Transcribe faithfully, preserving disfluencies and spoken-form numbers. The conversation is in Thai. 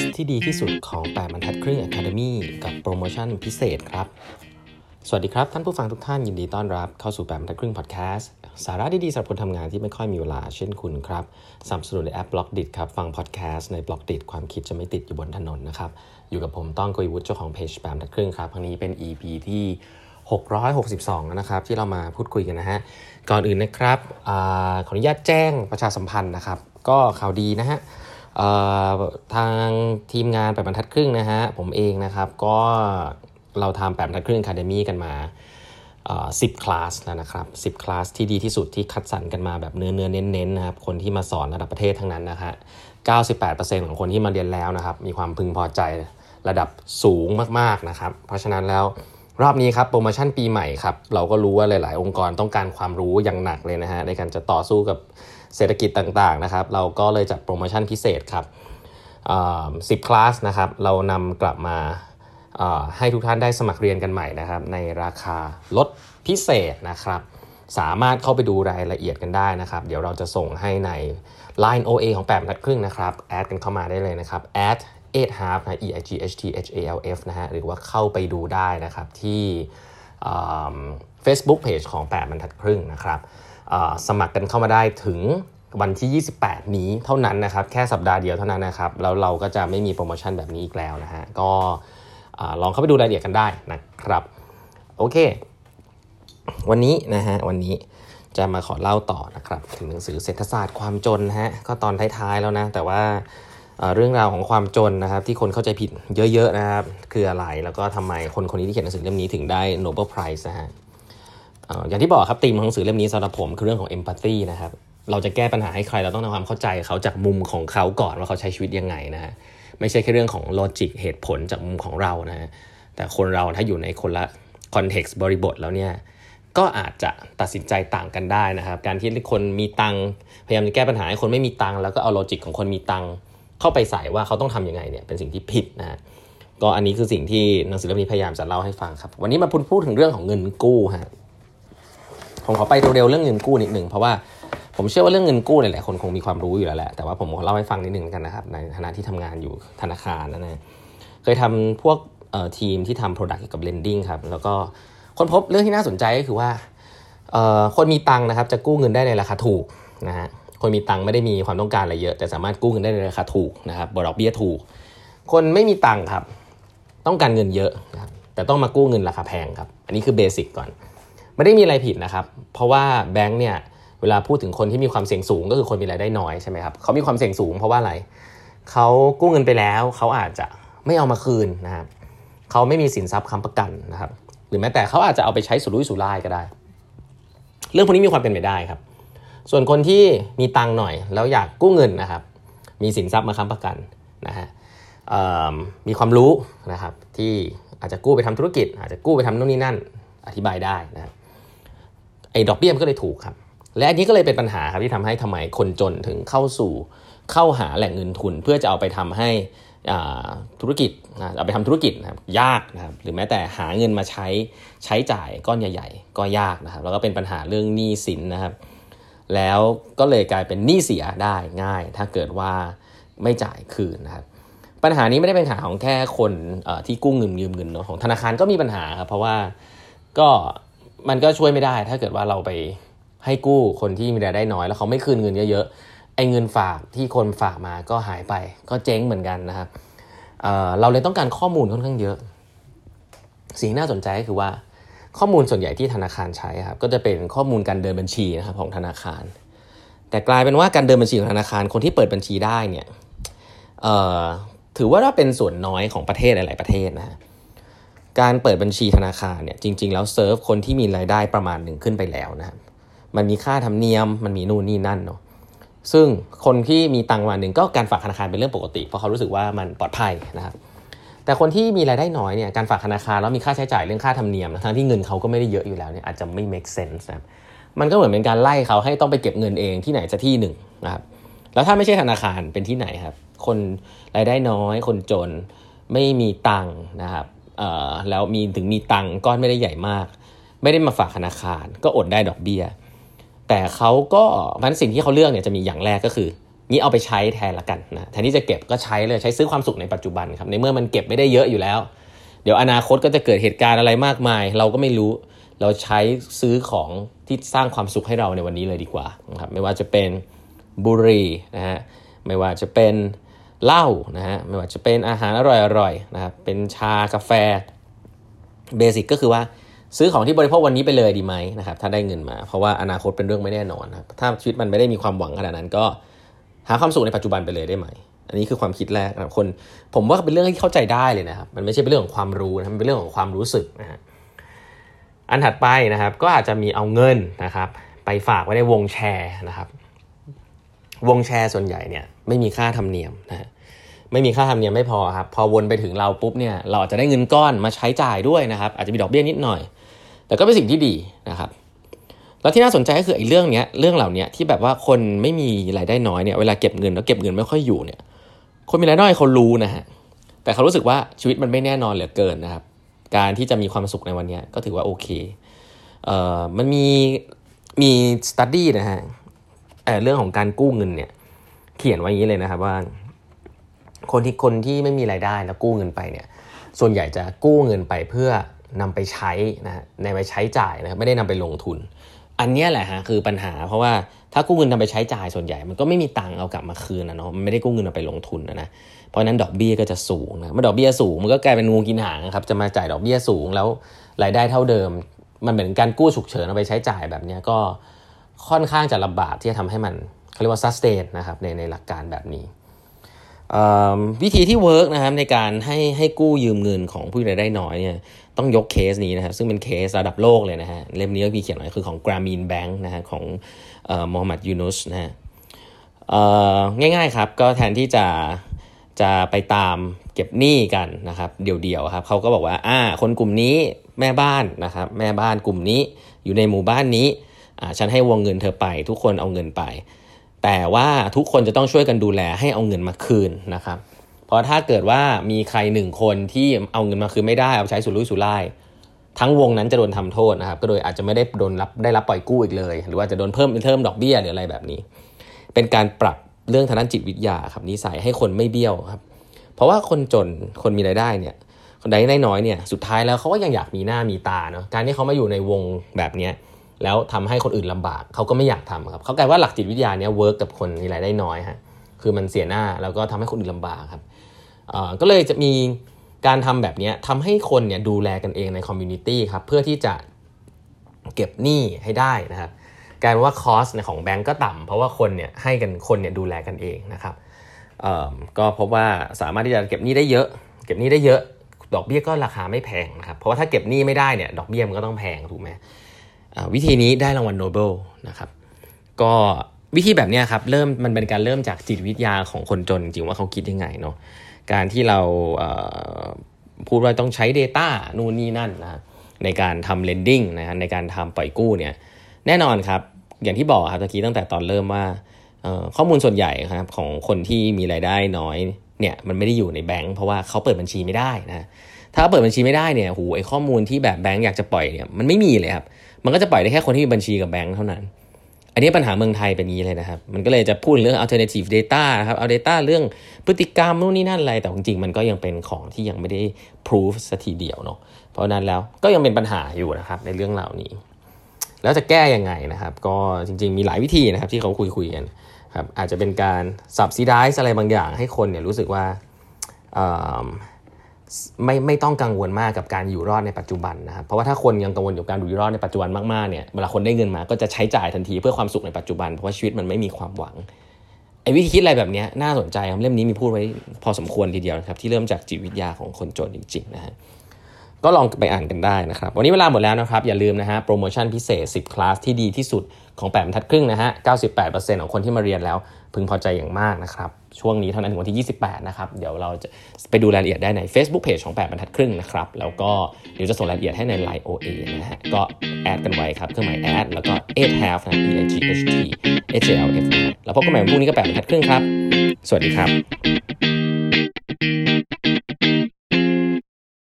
ที่ดีที่สุดของแปดบรรทัดครึ่ง Academy กับโปรโมชั่นพิเศษครับสวัสดีครับท่านผู้ฟังทุกท่านยินดีต้อนรับเข้าสู่แปดบรรทัดครึ่งพอดแคสต์สาระดีๆสำหรับคนทำงานที่ไม่ค่อยมีเวลาเช่นคุณครับสนับสนุนในแอป Blockdit ครับฟังพอดแคสต์ใน Blockdit ความคิดจะไม่ติดอยู่บนถนนนะครับอยู่กับผมต้องกวีวุฒิเจ้าของเพจแปดบรรทัดครึ่งครับครั้งนี้เป็น อี พี ที่หกร้อยหกสิบสองนะครับที่เรามาพูดคุยกันนะฮะก่อนอื่นนะครับอขออนุญาตแจ้งประชาสัมพันธ์นะครับก็ข่าวดีนะฮะทางทีมงานแปดบรรทัดครึ่งนะฮะผมเองนะครับก็เราทำแปดบรรทัดครึ่ง Academy กันมาสิบคลาสแล้วนะครับสิบคลาสที่ดีที่สุดที่คัดสรรกันมาแบบเนื้อเนื้อเน้นๆนะครับคนที่มาสอนระดับประเทศทั้งนั้นนะฮะ เก้าสิบแปดเปอร์เซ็นต์ ของคนที่มาเรียนแล้วนะครับมีความพึงพอใจระดับสูงมากๆนะครับเพราะฉะนั้นแล้วรอบนี้ครับโปรโมชั่นปีใหม่ครับเราก็รู้ว่าหลายๆองค์กรต้องการความรู้อย่างหนักเลยนะฮะในการจะต่อสู้กับเศรษฐกิจต่างๆนะครับเราก็เลยจัดโปรโมชั่นพิเศษครับสิบคลาสนะครับเรานำกลับมาให้ทุกท่านได้สมัครเรียนกันใหม่นะครับในราคาลดพิเศษนะครับสามารถเข้าไปดูรายละเอียดกันได้นะครับเดี๋ยวเราจะส่งให้ใน ไลน์ โอ เอ ของแปดบรรทัดครึ่งนะครับแอดกันเข้ามาได้เลยนะครับแอดเอ็ด half นะ e i g h t h a l f นะฮะหรือว่าเข้าไปดูได้นะครับที่ Facebook Page ของแปดบรรทัดครึ่งนะครับสมัครกันเข้ามาได้ถึงวันที่ยี่สิบแปดนี้เท่านั้นนะครับแค่สัปดาห์เดียวเท่านั้นนะครับแล้วเราก็จะไม่มีโปรโมชั่นแบบนี้อีกแล้วนะฮะก็ลองเข้าไปดูรายละเอียดกันได้นะครับโอเควันนี้นะฮะวันนี้จะมาขอเล่าต่อนะครับถึงหนังสือเศรษฐศาสตร์ความจนฮะก็ตอนท้ายๆแล้วนะแต่ว่าเรื่องราวของความจนนะครับที่คนเข้าใจผิดเยอะๆนะครับคืออะไรแล้วก็ทำไมคนคนนี้ที่เขียนหนังสือเล่มนี้ถึงได้ Nobel Prize นะฮะอย่างที่บอกครับธีมของหนังสือเล่มนี้สำหรับผมคือเรื่องของ empathy นะครับเราจะแก้ปัญหาให้ใครเราต้องทำความเข้าใจเขาจากมุมของเขาก่อนว่าเขาใช้ชีวิตยังไงนะฮะไม่ใช่แค่เรื่องของโลจิกเหตุผลจากมุมของเรานะฮะแต่คนเราถ้าอยู่ในคนละคอนเท็กซ์บริบทแล้วเนี่ยก็อาจจะตัดสินใจต่างกันได้นะครับการที่คนมีตังพยายามจะแก้ปัญหาให้คนไม่มีตังแล้วก็เอาโลจิกของคนมีตังเข้าไปใส่ว่าเขาต้องทำยังไงเนี่ยเป็นสิ่งที่ผิดนะฮะก็อันนี้คือสิ่งที่หนังสือเล่มนี้พยายามจะเล่าให้ฟังครับวันนี้มาพูดพูดถึงเรื่องของเงินกู้ฮะผมขอไปเร็วๆเรื่องเงินกู้นิดนึงเพราะว่าผมเชื่อว่าเรื่องเงินกู้หลายๆคนคงมีความรู้อยู่แล้วแหละแต่ว่าผมขอเล่าให้ฟังนิดนึงกันนะครับในฐานะที่ทำงานอยู่ธนาคารนะนะเคยทำพวกทีมที่ทำ product เกี่ยวกับ lending ครับแล้วก็ค้นพบเรื่องที่น่าสนใจก็คือว่าคนมีตังค์นะครับจะกู้เงินได้ในราคาถูกนะฮะคนมีตังค์ไม่ได้มีความต้องการอะไรเยอะแต่สามารถกู้เงินได้ในราคาถูกนะครับดอกเบี้ยถูกคนไม่มีตังค์ครับต้องการเงินเยอะนะครับแต่ต้องมากู้เงินราคาแพงครับอันนี้คือเบสิกก่อนไม่ได้มีอะไรผิดนะครับเพราะว่าแบงค์เนี่ยเวลาพูดถึงคนที่มีความเสี่ยงสูงก็คือคนมีรายได้น้อยใช่ไหมครับเขามีความเสี่ยงสูงเพราะว่าอะไรเขากู้เงินไปแล้วเขาอาจจะไม่เอามาคืนนะครับเขาไม่มีสินทรัพย์ค้ำประกันนะครับหรือแม้แต่เขาอาจจะเอาไปใช้สุรุ่ยสุร่ายก็ได้เรื่องพวกนี้มีความเป็นไปได้ครับส่วนคนที่มีตังค์หน่อยแล้วอยากกู้เงินนะครับมีสินทรัพย์มาค้ำประกันนะฮะมีความรู้นะครับที่อาจจะกู้ไปทำธุรกิจอาจจะกู้ไปทำโน่นนี่นั่นอธิบายได้นะครับไอ้ดอกเบี้ยมันก็เลยถูกครับและอันนี้ก็เลยเป็นปัญหาครับที่ทำให้ทำไมคนจนถึงเข้าสู่เข้าหาแหล่งเงินทุนเพื่อจะเอาไปทำให้ธุรกิจเอาไปทำธุรกิจนะครับยากนะครับหรือแม้แต่หาเงินมาใช้ใช้จ่ายก้อนใหญ่ๆก็ยากนะครับแล้วก็เป็นปัญหาเรื่องหนี้สินนะครับแล้วก็เลยกลายเป็นหนี้เสียได้ง่ายถ้าเกิดว่าไม่จ่ายคืนนะครับปัญหานี้ไม่ได้เป็นปัญหาของแค่คนที่กู้เงินยืมเงินเนาะของธนาคารก็มีปัญหาครับเพราะว่าก็มันก็ช่วยไม่ได้ถ้าเกิดว่าเราไปให้กู้คนที่มีรายได้น้อยแล้วเขาไม่คืนเงินเยอะๆไอ้เงินฝากที่คนฝากมาก็หายไปก็เจ๊งเหมือนกันนะครับ เอ่อ เราเลยต้องการข้อมูลค่อนข้างเยอะสิ่งน่าสนใจก็คือว่าข้อมูลส่วนใหญ่ที่ธนาคารใช้ครับก็จะเป็นข้อมูลการเดินบัญชีนะครับของธนาคารแต่กลายเป็นว่าการเดินบัญชีของธนาคารคนที่เปิดบัญชีได้เนี่ยเอ่อถือว่าเป็นส่วนน้อยของประเทศหลายๆประเทศนะการเปิดบัญชีธนาคารเนี่ยจริงๆแล้วเซิร์ฟคนที่มีรายได้ประมาณหนึ่งขึ้นไปแล้วนะครับมันมีค่าธรรมเนียมมันมีนู่นนี่นั่นเนาะซึ่งคนที่มีตังค์วันหนึ่งก็การฝากธนาคารเป็นเรื่องปกติเพราะเขารู้สึกว่ามันปลอดภัยนะครับแต่คนที่มีรายได้น้อยเนี่ยการฝากธนาคารแล้วมีค่าใช้จ่ายเรื่องค่าธรรมเนียมทั้งที่เงินเขาก็ไม่ได้เยอะอยู่แล้วเนี่ยอาจจะไม่ make sense นะครับมันก็เหมือนเป็นการไล่เขาให้ต้องไปเก็บเงินเองที่ไหนจะที่หนึ่งนะครับแล้วถ้าไม่ใช่ธนาคารเป็นที่ไหนครับคนรายได้น้อยคนจนไม่มีตังค์นะครับเอ่อแล้วมีถึงมีตังค์ก้อนไม่ได้ใหญ่มากไม่ได้มาฝากธนาคารก็อดได้ดอกเบี้ยแต่เขาก็มันสิ่งที่เขาเลือกเนี่ยจะมีอย่างแรกก็คืองี้เอาไปใช้แทนละกันนะแทนที่จะเก็บก็ใช้เลยใช้ซื้อความสุขในปัจจุบันครับในเมื่อมันเก็บไม่ได้เยอะอยู่แล้วเดี๋ยวอนาคตก็จะเกิดเหตุการณ์อะไรมากมายเราก็ไม่รู้เราใช้ซื้อของที่สร้างความสุขให้เราในวันนี้เลยดีกว่านะครับไม่ว่าจะเป็นบุหรี่นะฮะไม่ว่าจะเป็นเหล้านะฮะไม่ว่าจะเป็นอาหารอร่อยๆนะครับเป็นชากาแฟเบสิกก็คือว่าซื้อของที่บริโภควันนี้ไปเลยดีไหมนะครับถ้าได้เงินมาเพราะว่าอนาคตเป็นเรื่องไม่แน่นอนครับถ้าชีวิตมันไม่ได้มีความหวังขนาดนั้นก็หาความสุขในปัจจุบันไปเลยได้ไหมอันนี้คือความคิดแรกนะคนผมว่าเป็นเรื่องที่เข้าใจได้เลยนะครับมันไม่ใช่เป็นเรื่องของความรู้นะมันเป็นเรื่องของความรู้สึกนะฮะอันถัดไปนะครับก็อาจจะมีเอาเงินนะครับไปฝากไว้ในวงแชร์นะครับวงแชร์ส่วนใหญ่เนี่ยไม่มีค่าธรรมเนียมนะฮะไม่มีค่าธรรมเนียมไม่พอครับพอวนไปถึงเราปุ๊บเนี่ยเราอาจจะได้เงินก้อนมาใช้จ่ายด้วยนะครับอาจจะมีดอกเบี้ยนิดหน่อยแต่ก็เป็นสิ่งที่ดีนะครับแล้วที่น่าสนใจก็คือไอ้เรื่องเนี้ยเรื่องเหล่านี้ที่แบบว่าคนไม่มีรายได้น้อยเนี่ยเวลาเก็บเงินแล้วเก็บเงินไม่ค่อยอยู่เนี่ยคนมีรายได้เขารู้นะฮะแต่เขารู้สึกว่าชีวิตมันไม่แน่นอนเหลือเกินนะครับการที่จะมีความสุขในวันนี้ก็ถือว่าโอเคเอ่อมันมีมี study นะฮะเอ่อเรื่องของการกู้เงินเนี่ยเขียนไว้อย่างนี้เลยนะครับว่าคนที่คนที่ไม่มีรายได้แล้วกู้เงินไปเนี่ยส่วนใหญ่จะกู้เงินไปเพื่อนำไปใช้นะฮะในไปใช้จ่ายนะครับไม่ได้นำไปลงทุนอันนี้แหละฮะคือปัญหาเพราะว่าถ้ากู้เงินนำไปใช้จ่ายส่วนใหญ่มันก็ไม่มีตังค์เอากลับมาคืนนะเนาะมันไม่ได้กู้เงินเอาไปลงทุนนะนะเพราะนั้นดอกเบี้ยก็จะสูงนะเมื่อดอกเบี้ยสูงมันก็กลายเป็นงูกินหางครับจะมาจ่ายดอกเบี้ยสูงแล้วรายได้เท่าเดิมมันเหมือนการกู้ฉุกเฉินเอาไปใช้จ่ายแบบนี้ก็ค่อนข้างจะลำบากที่จะทำให้มันเขาเรียกว่า sustain นะครับในในหลักการแบบนี้วิธีที่เวิร์กนะครับในการให้ให้กู้ยืมเงินของผู้มีรายได้น้อยเนี่ยต้องยกเคสนี้นะครับซึ่งเป็นเคสระดับโลกเลยนะฮะเล่มนี้ก็มีเขียนไว้คือของ Grameen Bank นะฮะของเอ่อ Mohammed Yunus นะฮะเอ่อง่ายๆครับก็แทนที่จะจะไปตามเก็บหนี้กันนะครับเดี่ยวๆครับเขาก็บอกว่าอ่าคนกลุ่มนี้แม่บ้านนะครับแม่บ้านกลุ่มนี้อยู่ในหมู่บ้านนี้อ่าฉันให้วงเงินเธอไปทุกคนเอาเงินไปแต่ว่าทุกคนจะต้องช่วยกันดูแลให้เอาเงินมาคืนนะครับเพราะถ้าเกิดว่ามีใครหนึ่งคนที่เอาเงินมาคืนไม่ได้เอาใช้สุรุ่ยสุร่ายทั้งวงนั้นจะโดนทำโทษนะครับก็โดยอาจจะไม่ได้โดนรับได้รับปล่อยกู้อีกเลยหรือว่าจะโดนเพิ่มเพิ่มดอกเบี้ยหรืออะไรแบบนี้เป็นการปรับเรื่องทางด้านจิตวิทยาครับนิสัยให้คนไม่เบี้ยวครับเพราะว่าคนจนคนมีรายได้เนี่ยคนใดได้น้อยเนี่ยสุดท้ายแล้วเขาก็ยังอยากมีหน้ามีตาเนาะการที่เขามาอยู่ในวงแบบนี้แล้วทำให้คนอื่นลำบากเขาก็ไม่อยากทำครับเขากลายว่าหลักจิตวิทยาเนี้ยเวิร์กกับคนมีรายได้น้อยฮะคือมันเสียหน้าแล้วก็ทำให้คนอื่นลำบากครับก็เลยจะมีการทำแบบนี้ทำให้คนเนี่ยดูแลกันเองในคอมมูนิตี้ครับเพื่อที่จะเก็บหนี้ให้ได้นะครับกลายเป็นว่าคอสของแบงก์ก็ต่ำเพราะว่าคนเนี่ยให้กันคนเนี่ยดูแลกันเองนะครับก็พบว่าสามารถที่จะเก็บหนี้ได้เยอะเก็บหนี้ได้เยอะดอกเบี้ยก็ราคาไม่แพงนะครับเพราะว่าถ้าเก็บหนี้ไม่ได้เนี่ยดอกเบี้ยมันก็ต้องแพงถูกไหมวิธีนี้ได้รางวัลโนเบลนะครับก็วิธีแบบนี้ครับเริ่มมันเป็นการเริ่มจากจิตวิทยาของคนจนจริงๆว่าเขาคิดยังไงเนาะการที่เราพูดว่าต้องใช้ data นู่นนี่นั่นนะในการทำ lending นะในการทำปล่อยกู้เนี่ยแน่นอนครับอย่างที่บอกครับตะกี้ตั้งแต่ตอนเริ่มว่าข้อมูลส่วนใหญ่ครับของคนที่มีรายได้น้อยเนี่ยมันไม่ได้อยู่ในแบงค์เพราะว่าเขาเปิดบัญชีไม่ได้นะถ้าเปิดบัญชีไม่ได้เนี่ยโหไอ้ข้อมูลที่แบบแบงค์อยากจะปล่อยเนี่ยมันไม่มีเลยครับมันก็จะปล่อยได้แค่คนที่มีบัญชีกับแบงค์เท่านั้นอันนี้ปัญหาเมืองไทยเป็นงี้เลยนะครับมันก็เลยจะพูดเรื่อง alternative data นะครับเอา data เรื่องพฤติกรรมนู่นนี่นั่นอะไรแต่จริงๆมันก็ยังเป็นของที่ยังไม่ได้ proof สักทีเดียวเนาะเพราะนั้นแล้วก็ยังเป็นปัญหาอยู่นะครับในเรื่องเหล่านี้แล้วจะแก้ยังไงนะครับก็จริงๆมีหลายวิธีนะครับที่เขาคุยๆกันครับอาจจะเป็นการ subsidize อะไรบางอย่างให้คนเนี่ยรู้สึกว่าไม่ไม่ต้องกังวลมากกับการอยู่รอดในปัจจุบันนะครับเพราะว่าถ้าคนยังกังวลกับการอยู่รอดในปัจจุบันมากๆเนี่ยเวลาคนได้เงินมาก็จะใช้จ่ายทันทีเพื่อความสุขในปัจจุบันเพราะว่าชีวิตมันไม่มีความหวังไอ้วิธีคิดอะไรแบบนี้น่าสนใจครับเล่มนี้มีพูดไว้พอสมควรทีเดียวนะครับที่เริ่มจากจิตวิทยาของคนจนจริงๆนะฮะก็ลองไปอ่านกันได้นะครับวันนี้เวลาหมดแล้วนะครับอย่าลืมนะฮะโปรโมชั่นพิเศษสิบคลาสที่ดีที่สุดของแปดบรรทัดครึ่งนะฮะ เก้าสิบแปดเปอร์เซ็นต์ ของคนที่มาเรียนแล้วพึงพอใจอย่างมากนะครับช่วงนี้เท่านั้นถึงวันที่ยี่สิบแปดนะครับเดี๋ยวเราจะไปดูรายละเอียดได้ใน Facebook Page ของแปดบรรทัดครึ่งนะครับแล้วก็เดี๋ยวจะส่งรายละเอียดให้ใน ไลน์ โอ เอ นะฮะก็แอดกันไว้ครับเครื่องหมายแอดแล้วก็ eight half นะ e a g h t h a l f นะแล้วพบกันใหม่วันพรุ่งนี้ก็แปดบรรทัดครึ่งครับสวัสดีครับ